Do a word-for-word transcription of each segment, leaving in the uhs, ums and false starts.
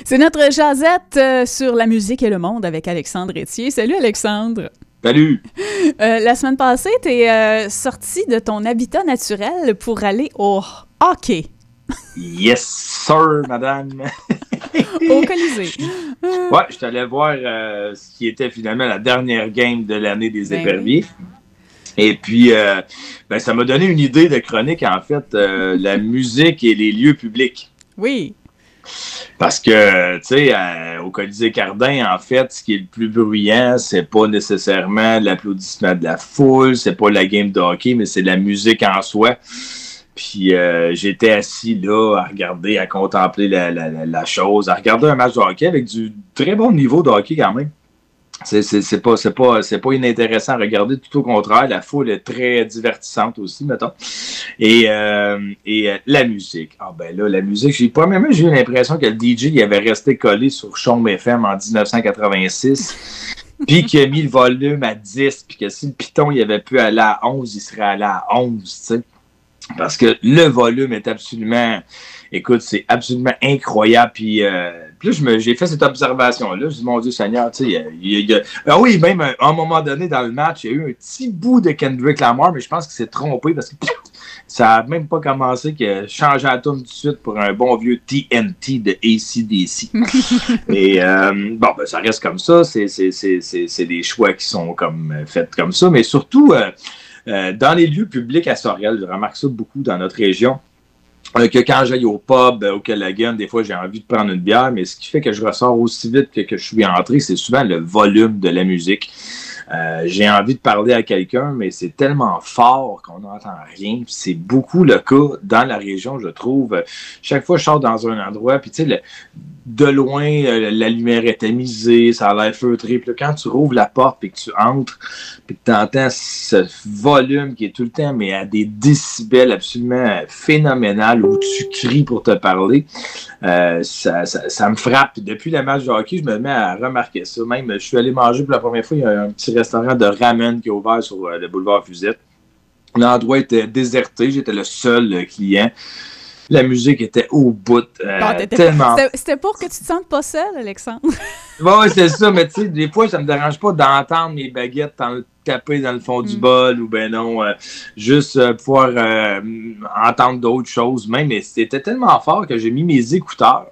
C'est notre jasette euh, sur la musique et le monde avec Alexandre Etier. Salut Alexandre! Salut! Euh, la semaine passée, tu es euh, sorti de ton habitat naturel pour aller au hockey. Yes, sir, madame! Au Colisée. Ouais, je suis allé voir euh, ce qui était finalement la dernière game de l'année des ben éperviers. Oui. Et puis, euh, ben, ça m'a donné une idée de chronique, en fait, euh, la musique et les lieux publics. Oui. Parce que, tu sais, euh, au Colisée Cardin, en fait, ce qui est le plus bruyant, c'est pas nécessairement l'applaudissement de la foule, c'est pas la game de hockey, mais c'est la musique en soi. Puis euh, j'étais assis là à regarder, à contempler la, la, la, la chose, à regarder un match de hockey avec du très bon niveau de hockey quand même. C'est, c'est, c'est, pas, c'est, pas, c'est pas inintéressant à regarder, tout au contraire. La foule est très divertissante aussi, mettons. Et, euh, et euh, la musique. Ah ben là, la musique, j'ai pas même j'ai eu l'impression que le D J il avait resté collé sur Chaume F M en dix-neuf cent quatre-vingt-six, puis qu'il a mis le volume à dix, puis que si le piton il avait pu aller à onze, il serait allé à onze, tu sais. Parce que le volume est absolument... Écoute, c'est absolument incroyable. Puis, euh, puis là, je me, j'ai fait cette observation-là. Je dis, mon Dieu Seigneur, tu sais, il y a, il y a... Ah oui, même à un moment donné dans le match, il y a eu un petit bout de Kendrick Lamar, mais je pense qu'il s'est trompé parce que ça n'a même pas commencé qu'il a changé la tune tout de suite pour un bon vieux T N T de A C D C. Et euh, bon, ben, ça reste comme ça. C'est, c'est, c'est, c'est, c'est des choix qui sont comme faits comme ça. Mais surtout... Euh, Euh, dans les lieux publics à Sorel, je remarque ça beaucoup dans notre région, euh, que quand j'aille au pub, euh, au Callaghan, des fois j'ai envie de prendre une bière, mais ce qui fait que je ressors aussi vite que, que je suis entré, c'est souvent le volume de la musique. Euh, j'ai envie de parler à quelqu'un, mais c'est tellement fort qu'on n'entend rien. Puis c'est beaucoup le cas dans la région, je trouve. Chaque fois que je sors dans un endroit, puis tu sais, le, de loin, la lumière est tamisée, ça a l'air feutré. Puis là, quand tu rouvres la porte et que tu entres, puis que tu entends ce volume qui est tout le temps, mais à des décibels absolument phénoménal, où tu cries pour te parler, euh, ça, ça, ça me frappe. Puis depuis le match de hockey, je me mets à remarquer ça. Même, je suis allé manger pour la première fois, il y a un petit restaurant de ramen qui est ouvert sur euh, le boulevard Fusette. L'endroit était déserté, j'étais le seul euh, client. La musique était au bout. Euh, non, tellement... c'était, c'était pour que tu te sentes pas seul, Alexandre. Oui, c'est ça, mais tu sais, des fois, ça me dérange pas d'entendre mes baguettes dans, taper dans le fond mm. du bol ou ben non, euh, juste euh, pouvoir euh, entendre d'autres choses même. Mais c'était tellement fort que j'ai mis mes écouteurs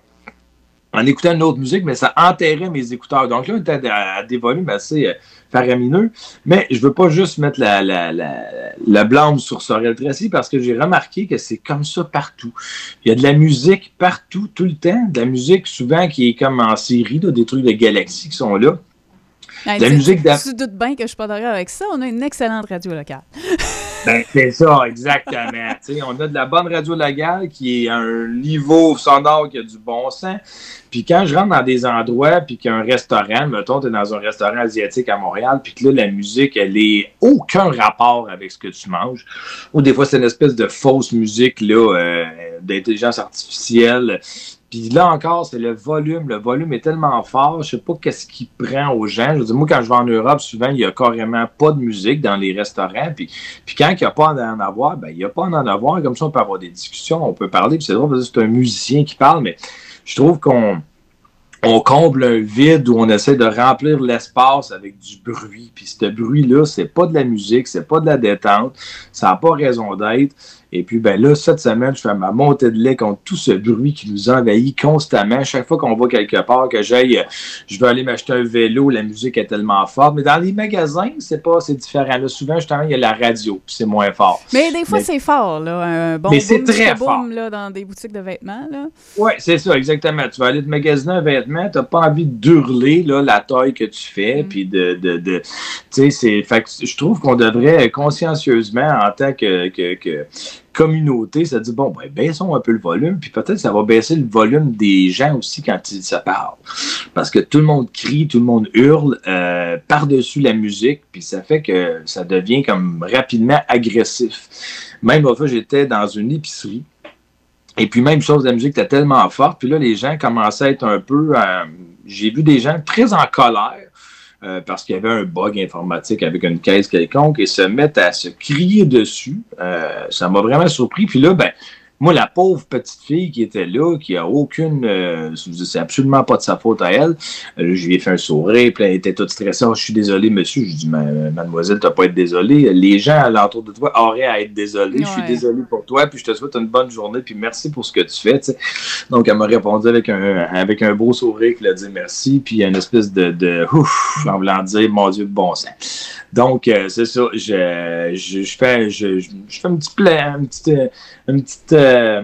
en écoutant une autre musique, mais ça enterrait mes écouteurs. Donc là, on était à, à des volumes assez euh, faramineux. Mais je veux pas juste mettre la, la, la, la blâme sur Sorel-Tracy parce que j'ai remarqué que c'est comme ça partout. Il y a de la musique partout, tout le temps. De la musique souvent qui est comme en série, là, des trucs de galaxies qui sont là. Ben, la tu, musique tu, tu doutes bien que je suis pas d'accord avec ça. On a une excellente radio locale. Ben, c'est ça, exactement. T'sais, on a de la bonne radio locale qui est à un niveau sonore qui a du bon sens. Puis quand je rentre dans des endroits, puis qu'il y a un restaurant, mettons, tu es dans un restaurant asiatique à Montréal, puis que là, la musique, elle est aucun rapport avec ce que tu manges. Ou des fois, c'est une espèce de fausse musique là, euh, d'intelligence artificielle. Puis là encore, c'est le volume. Le volume est tellement fort, je sais pas qu'est-ce qui prend aux gens. Je veux dire, moi, quand je vais en Europe, souvent, il y a carrément pas de musique dans les restaurants. Puis, puis quand il n'y a pas en avoir, ben il n'y a pas en avoir. Comme ça, on peut avoir des discussions, on peut parler. Puis c'est drôle parce que c'est un musicien qui parle, mais je trouve qu'on on comble un vide où on essaie de remplir l'espace avec du bruit. Puis ce bruit-là, c'est pas de la musique, c'est pas de la détente, ça n'a pas raison d'être. Et puis, ben là, cette semaine, je fais ma montée de lait contre tout ce bruit qui nous envahit constamment. Chaque fois qu'on va quelque part, que j'aille, je veux aller m'acheter un vélo, la musique est tellement forte. Mais dans les magasins, c'est pas, c'est différent. Là, souvent, justement, il y a la radio, puis c'est moins fort. Mais des fois, mais, c'est fort, là. Un bon mais c'est boom, très fort. Boom, là, dans des boutiques de vêtements, là. Oui, c'est ça, exactement. Tu vas aller te magasiner un vêtement, t'as pas envie d'hurler, là, la taille que tu fais, mm. puis de, de, de tu sais, c'est, fait que je trouve qu'on devrait consciencieusement, en tant que, que, que communauté, ça dit, bon, ben, baissons un peu le volume, puis peut-être ça va baisser le volume des gens aussi quand ils se parlent. Parce que tout le monde crie, tout le monde hurle euh, par-dessus la musique, puis ça fait que ça devient comme rapidement agressif. Même une fois, j'étais dans une épicerie, et puis même chose, la musique était tellement forte, puis là, les gens commençaient à être un peu... Euh, j'ai vu des gens très en colère, Euh, parce qu'il y avait un bug informatique avec une caisse quelconque et se mettent à se crier dessus. Euh, ça m'a vraiment surpris. Puis là, ben, Moi, la pauvre petite fille qui était là, qui a aucune... Euh, c'est absolument pas de sa faute à elle. Euh, je lui ai fait un sourire, puis elle était toute stressée. Oh, je suis désolé, monsieur. Je dis, mademoiselle, t'as pas à être désolée. Les gens alentour de toi auraient à être désolés. Ouais. Je suis désolé pour toi, puis je te souhaite une bonne journée, puis merci pour ce que tu fais. T'sais. Donc, elle m'a répondu avec un, avec un beau sourire, qui a dit merci, puis une espèce de, de ouf, en voulant dire, mon Dieu, bon sang. Donc, euh, c'est ça. Je, je, je, fais, je, je fais un petit plan, un petit... Une petite, euh,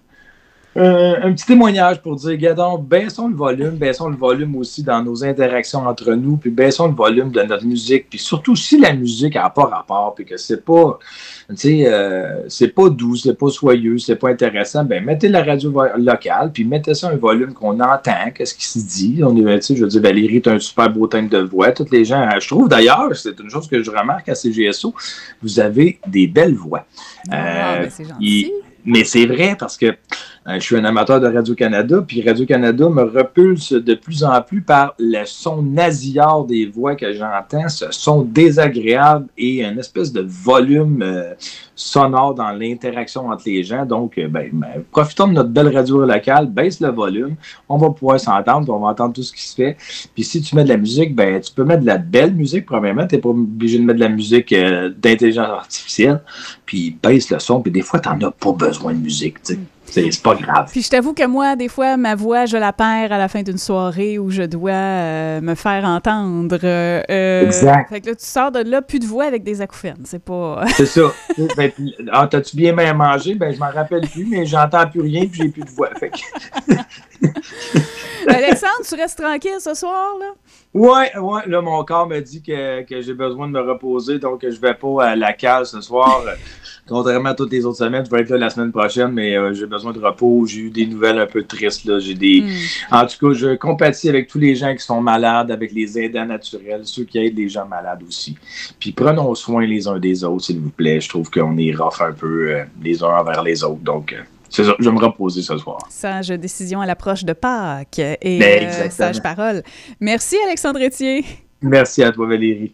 un, un petit témoignage pour dire, gadon, baissons le volume, baissons le volume aussi dans nos interactions entre nous, puis baissons le volume de notre musique, puis surtout si la musique n'a pas rapport, puis que c'est pas, tu sais, euh, c'est pas doux, c'est pas soyeux, c'est pas intéressant, ben mettez la radio vo- locale, puis mettez ça un volume qu'on entend, qu'est-ce qui se dit. On est, tu sais, je veux dire, Valérie est un super beau timbre de voix, toutes les gens, je trouve d'ailleurs, c'est une chose que je remarque à C G S O, vous avez des belles voix. Ah, euh, ben c'est gentil. Et, mais c'est vrai parce que euh, je suis un amateur de Radio-Canada, puis Radio-Canada me repulse de plus en plus par le son nasillard des voix que j'entends, ce son désagréable et une espèce de volume euh, sonore dans l'interaction entre les gens. Donc, euh, ben, ben, profitons de notre belle radio locale, baisse le volume, on va pouvoir s'entendre, on va entendre tout ce qui se fait. Puis si tu mets de la musique, ben tu peux mettre de la belle musique, premièrement, tu n'es pas obligé de mettre de la musique euh, d'intelligence artificielle, puis baisse le son, puis des fois, tu n'en as pas besoin de musique, tu sais. C'est, c'est pas grave. Puis je t'avoue que moi, des fois, ma voix, je la perds à la fin d'une soirée où je dois euh, me faire entendre. Euh, exact. Fait que là, tu sors de là, plus de voix avec des acouphènes. C'est pas... c'est ça. Ben, ah, t'as-tu bien bien mangé? Ben, je m'en rappelle plus, mais j'entends plus rien puis j'ai plus de voix. Fait que... Alexandre, tu restes tranquille ce soir, là? Ouais, ouais. Là, mon corps me dit que, que j'ai besoin de me reposer, donc je vais pas à la cale ce soir. Contrairement à toutes les autres semaines, je vais être là la semaine prochaine, mais euh, j'ai besoin de repos. J'ai eu des nouvelles un peu tristes, là. J'ai des... Mm. En tout cas, je compatis avec tous les gens qui sont malades, avec les aidants naturels, ceux qui aident les gens malades aussi. Puis prenons soin les uns des autres, s'il vous plaît. Je trouve qu'on est rough un peu euh, les uns envers les autres, donc... Euh, c'est ça, je vais me reposer ce soir. Sage décision à l'approche de Pâques et ben, euh, sage parole. Merci, Alexandre Etier. Merci à toi, Valérie.